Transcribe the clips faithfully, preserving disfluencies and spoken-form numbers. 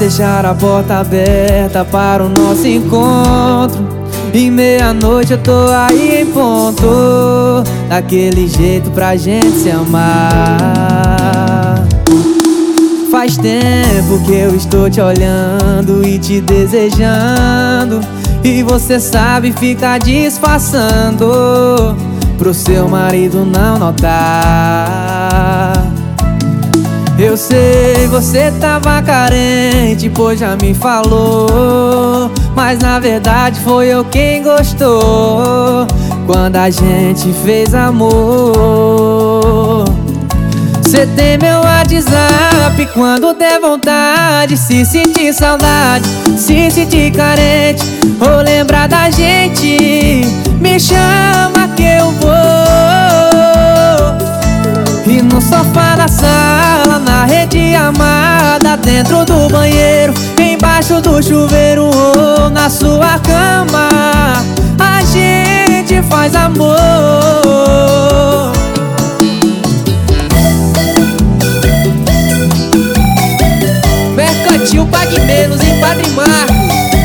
deixar a porta aberta para o nosso encontro. E meia-noite eu tô aí em ponto, daquele jeito pra gente se amar. Faz tempo que eu estou te olhando e te desejando, e você sabe ficar disfarçando pro seu marido não notar. Eu sei, você tava carente, pois já me falou, mas na verdade foi eu quem gostou quando a gente fez amor. Cê tem meu WhatsApp quando der vontade, se sentir saudade, se sentir carente ou lembrar da gente, me chama que eu vou. E no sofá da sala, na rede amada, dentro do banheiro, embaixo do chuveiro ou na sua cama, a gente faz amor. Mercantil Pague Menos em Padre Marcos.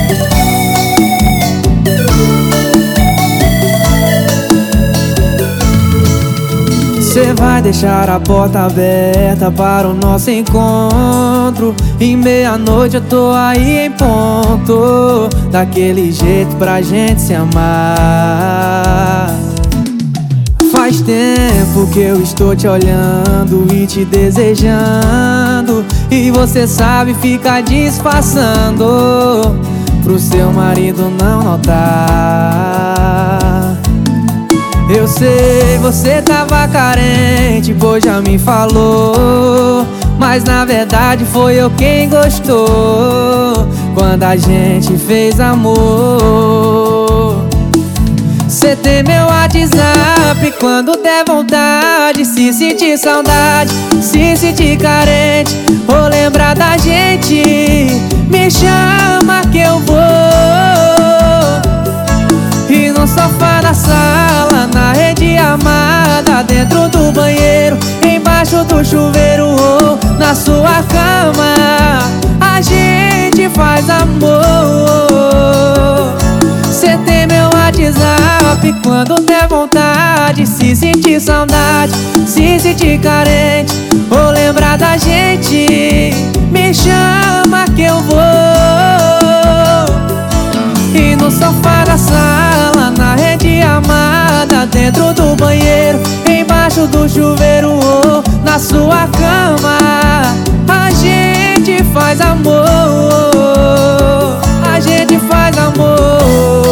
Cê vai deixar a porta aberta para o nosso encontro. E meia-noite eu tô aí em ponto, daquele jeito pra gente se amar. Faz tempo que eu estou te olhando e te desejando, e você sabe ficar disfarçando pro seu marido não notar. Eu sei, você tava carente, pois já me falou, mas na verdade foi eu quem gostou quando a gente fez amor. Cê tem meu WhatsApp quando der vontade, se sentir saudade, se sentir carente ou lembrar da gente, me chama que eu vou. E no sofá da sala, na rede amada, dentro do banheiro, embaixo do chuveiro ou na sua cama, a gente faz amor. Cê tem meu WhatsApp quando der vontade, se sentir saudade, se sentir carente ou lembrar da gente, me chama que eu vou. E no sofá da sala, na rede amada, dentro do banheiro, embaixo do chuveiro ou na sua cama, a gente faz amor. A gente faz amor.